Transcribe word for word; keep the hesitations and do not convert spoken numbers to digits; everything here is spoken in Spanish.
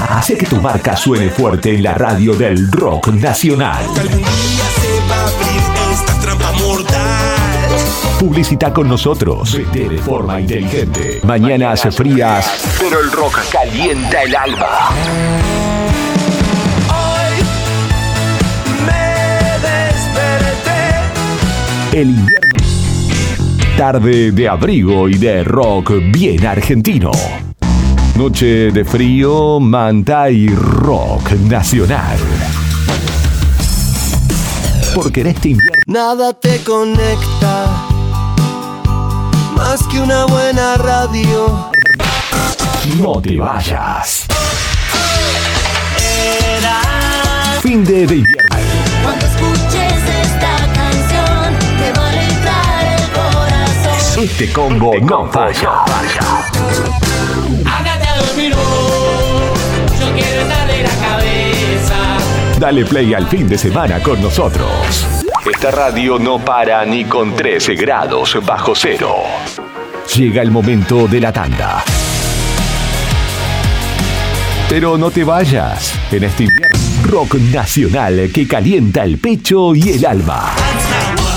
Hace que tu marca suene fuerte en la radio del rock nacional. Algún día se va a abrir esta trampa mortal. Publicita con nosotros. Vete de forma inteligente. Mañanas frías, pero el rock calienta el alma. Hoy me desperté. El invierno. Tarde de abrigo y de rock bien argentino. Noche de frío, manta y rock nacional. Porque en este invierno nada te conecta más que una buena radio. no te vayas. Era Fin de, de invierno. cuando escuches esta canción te va a alegrar el corazón. Este combo no falla. Ándate a dormir, oh, yo quiero estar de la cabeza. Dale play al fin de semana con nosotros. Esta radio no para ni con trece grados bajo cero. Llega el momento de la tanda. Pero no te vayas. En este invierno, rock nacional que calienta el pecho y el alma. That's not what